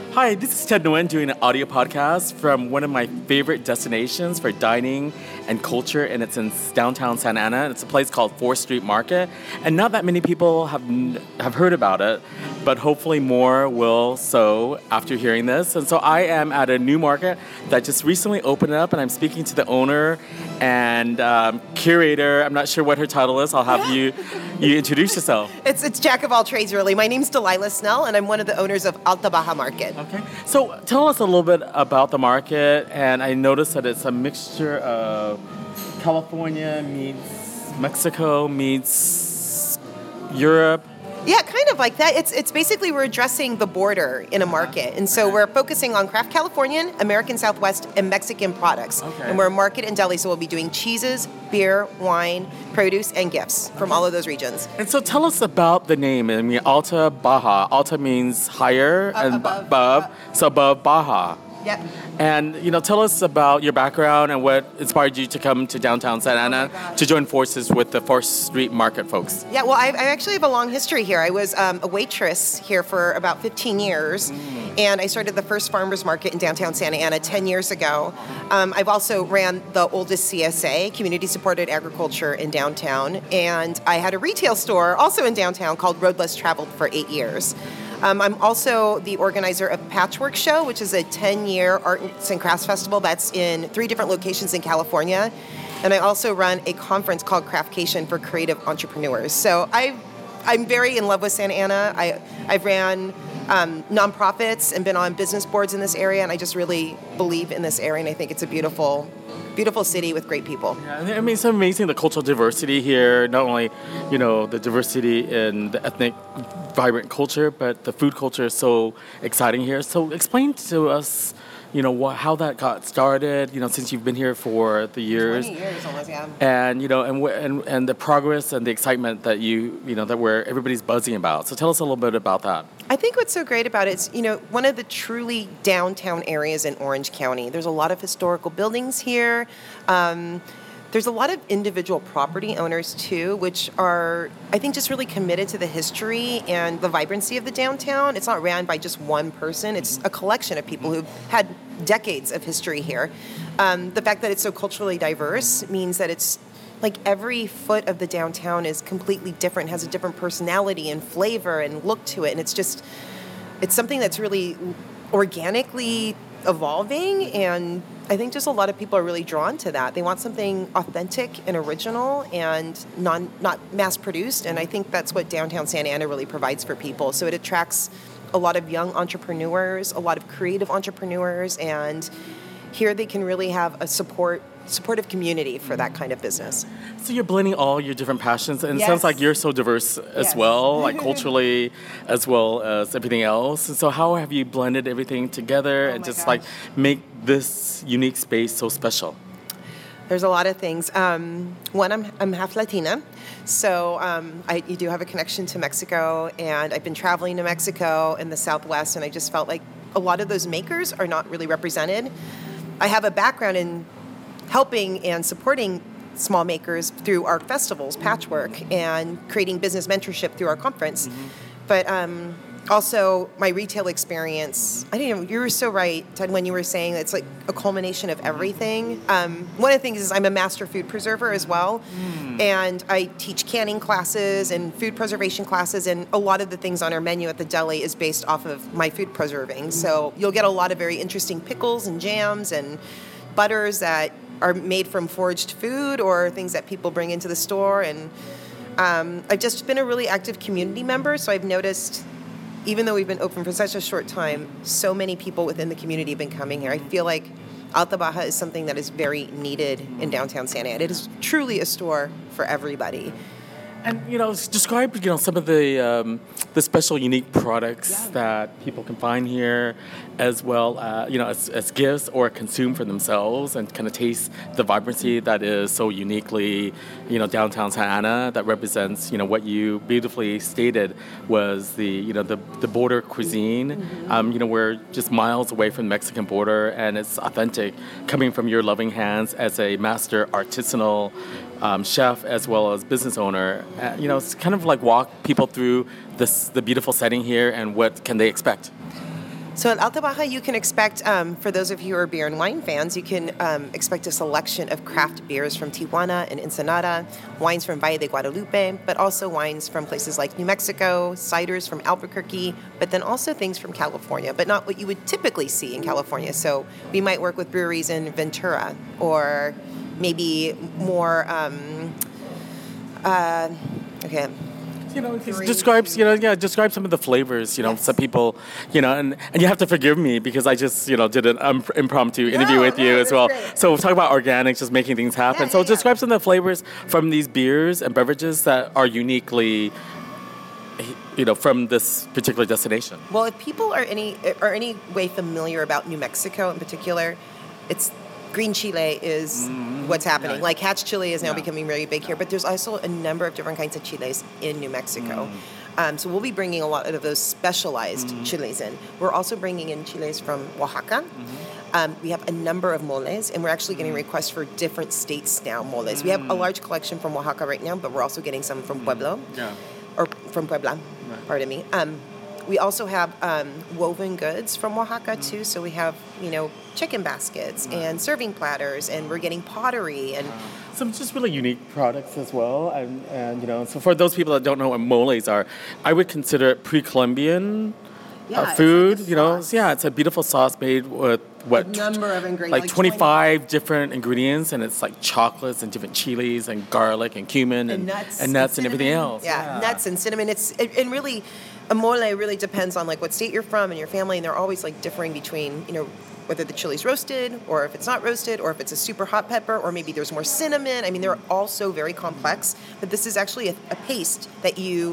Hi, this is Ted Nguyen doing an audio podcast from one of my favorite destinations for dining and culture, and it's in downtown Santa Ana. It's a place called 4th Street Market, and not that many people have heard about it, but hopefully more will so after hearing this. And so I am at a new market that just recently opened up, and I'm speaking to the owner and curator. I'm not sure what her title is. I'll have you introduce yourself. It's jack of all trades, really. My name's Delilah Snell, and I'm one of the owners of Alta Baja Market. Okay. So tell us a little bit about the market, and I noticed that it's a mixture of California meets Mexico meets Europe. Yeah, kind of like that. It's basically we're addressing the border in a market. And so we're focusing on craft Californian, American Southwest, and Mexican products. Okay. And we're a market and deli, so we'll be doing cheeses, beer, wine, produce, and gifts from all of those regions. And so tell us about the name. I mean, Alta Baja. Alta means higher and above. So above Baja. Yep. And, tell us about your background and what inspired you to come to downtown Santa Ana to join forces with the 4th Street Market folks. Yeah, well, I actually have a long history here. I was a waitress here for about 15 years, and I started the first farmers market in downtown Santa Ana 10 years ago. I've also ran the oldest CSA, Community Supported Agriculture, in downtown, and I had a retail store also in downtown called Road Less Traveled for 8 years. I'm also the organizer of Patchwork Show, which is a 10-year arts and crafts festival that's in 3 different locations in California. And I also run a conference called Craftcation for creative entrepreneurs. So I'm very in love with Santa Ana. I've ran nonprofits and been on business boards in this area, and I just really believe in this area, and I think it's a beautiful city with great people. Yeah, I mean, it's amazing the cultural diversity here, not only, the diversity in the ethnic, vibrant culture, but the food culture is so exciting here. So explain to us, how that got started, since you've been here for the years. 20 years almost, yeah. And, and the progress and the excitement that that everybody's buzzing about. So tell us a little bit about that. I think what's so great about it is, one of the truly downtown areas in Orange County. There's a lot of historical buildings here. There's a lot of individual property owners, too, which are, I think, just really committed to the history and the vibrancy of the downtown. It's not ran by just one person. It's a collection of people who've had decades of history here. The fact that it's so culturally diverse means that it's like every foot of the downtown is completely different, has a different personality and flavor and look to it. And it's something that's really organically evolving, and I think just a lot of people are really drawn to that. They want something authentic and original and not mass-produced, and I think that's what downtown Santa Ana really provides for people. So it attracts a lot of young entrepreneurs, a lot of creative entrepreneurs, and here they can really have a supportive community for that kind of business. So you're blending all your different passions, and Yes. it sounds like you're so diverse as well, like culturally as well as everything else. And so how have you blended everything together and just gosh. make this unique space so special? There's a lot of things. One, I'm half Latina, so you do have a connection to Mexico, and I've been traveling to Mexico and the Southwest, and I just felt like a lot of those makers are not really represented. I have a background in helping and supporting small makers through art festivals, Patchwork, and creating business mentorship through our conference. But also my retail experience. You were so right, Ted, when you were saying that it's like a culmination of everything. One of the things is I'm a master food preserver as well, and I teach canning classes and food preservation classes, and a lot of the things on our menu at the deli is based off of my food preserving. So you'll get a lot of very interesting pickles and jams and butters that are made from foraged food or things that people bring into the store. And I've just been a really active community member, so I've noticed, even though we've been open for such a short time, so many people within the community have been coming here. I feel like Alta Baja is something that is very needed in downtown Santa Ana. It is truly a store for everybody. And describe some of the special, unique products that people can find here, as well as gifts or consume for themselves, and kind of taste the vibrancy that is so uniquely downtown Santa Ana, that represents what you beautifully stated was the border cuisine. We're just miles away from the Mexican border, and it's authentic, coming from your loving hands as a master artisanal chef as well as business owner. It's kind of like walk people through the beautiful setting here and what can they expect. So at Alta Baja, you can expect, for those of you who are beer and wine fans, you can expect a selection of craft beers from Tijuana and Ensenada, wines from Valle de Guadalupe, but also wines from places like New Mexico, ciders from Albuquerque, but then also things from California, but not what you would typically see in California. So we might work with breweries in Ventura, or maybe more, It describes, describe some of the flavors, Yes. some people, and you have to forgive me because I just, did an impromptu interview with you as that's well. great. So we'll talk about organics, just making things happen. Yeah, So yeah, yeah. describe some of the flavors from these beers and beverages that are uniquely, from this particular destination. Well, if people are any way familiar about New Mexico in particular, it's green chile is what's happening. Yeah. Like Hatch chili is now Yeah. becoming really big here, but there's also a number of different kinds of chiles in New Mexico. So we'll be bringing a lot of those specialized chiles in. We're also bringing in chiles from Oaxaca. We have a number of moles, and we're actually getting requests for different states now moles. We have a large collection from Oaxaca right now, but we're also getting some from Pueblo. Yeah. Or from Puebla, pardon me. We also have woven goods from Oaxaca too. So we have, chicken baskets and serving platters, and we're getting pottery and Some just really unique products as well. And so for those people that don't know what moles are, I would consider it pre-Columbian it's food. like a sauce. It's a beautiful sauce made with a number of ingredients. like 25 different ingredients, and it's like chocolates and different chilies and garlic and cumin and nuts and everything cinnamon. else. Yeah, nuts and cinnamon. And really, a mole really depends on like what state you're from and your family, and they're always like differing between whether the chili's roasted or if it's not roasted or if it's a super hot pepper or maybe there's more cinnamon. I mean, they're all so very complex. But this is actually a paste that you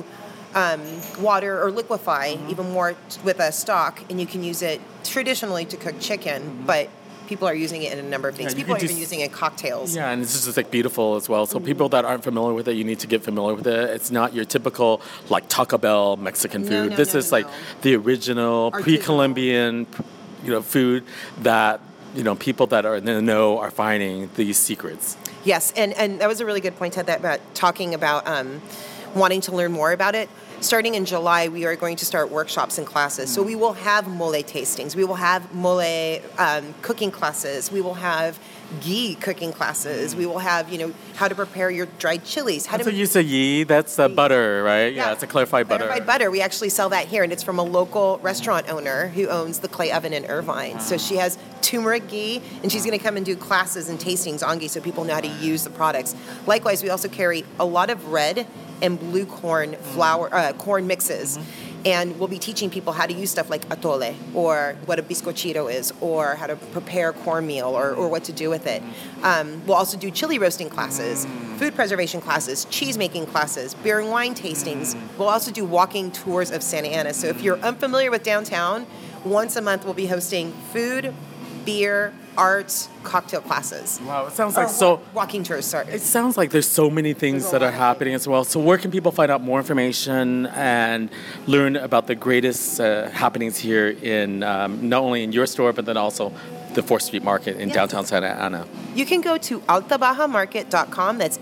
water or liquefy even more with a stock, and you can use it traditionally to cook chicken, but people are using it in a number of things. Yeah, you People are could even just- using it in cocktails. Yeah, and it's just like beautiful as well. So people that aren't familiar with it, you need to get familiar with it. It's not your typical like Taco Bell Mexican No, food. no, This no, is no, like no. the original Artisanal. pre-Columbian, food that people that are in the know are finding these secrets. Yes, and that was a really good point, Ted, that about talking about wanting to learn more about it. Starting in July, we are going to start workshops and classes. So we will have mole tastings. We will have mole cooking classes. We will have ghee cooking classes. We will have, how to prepare your dried chilies. How So to you say ghee, that's the butter, right? Yeah, it's a clarified butter. Clarified butter. We actually sell that here, and it's from a local restaurant owner who owns the Clay Oven in Irvine. So she has turmeric ghee, and she's going to come and do classes and tastings on ghee so people know how to use the products. Likewise, we also carry a lot of red and blue corn corn mixes. And we'll be teaching people how to use stuff like atole, or what a bizcochito is, or how to prepare cornmeal, or what to do with it. We'll also do chili roasting classes, food preservation classes, cheese making classes, beer and wine tastings. We'll also do walking tours of Santa Ana. So if you're unfamiliar with downtown, once a month we'll be hosting food, beer, arts, cocktail classes. Wow, it sounds like so. Walking tours, sorry. It sounds like there's so many things There's a that are lot of happening as well. So where can people find out more information and learn about the greatest happenings here in not only in your store, but then also the 4th Street Market in downtown Santa Ana? You can go to altabajamarket.com. That's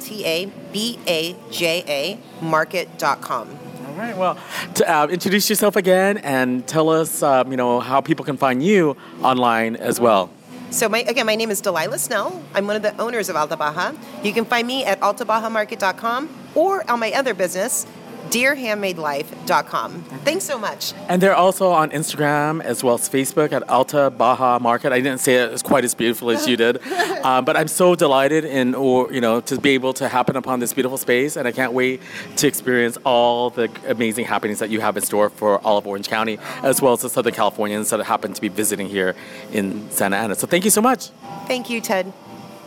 ALTABAJA market.com. All right. Well, to introduce yourself again and tell us, how people can find you online as well. So my name is Delilah Snell. I'm one of the owners of Alta Baja. You can find me at altabajamarket.com or on my other business, dearhandmadelife.com. Thanks so much. And they're also on Instagram as well as Facebook at Alta Baja Market. I didn't say it as quite as beautiful as you did, but I'm so delighted to be able to happen upon this beautiful space, and I can't wait to experience all the amazing happenings that you have in store for all of Orange County, as well as the Southern Californians that happen to be visiting here in Santa Ana. So thank you so much. Thank you, Ted.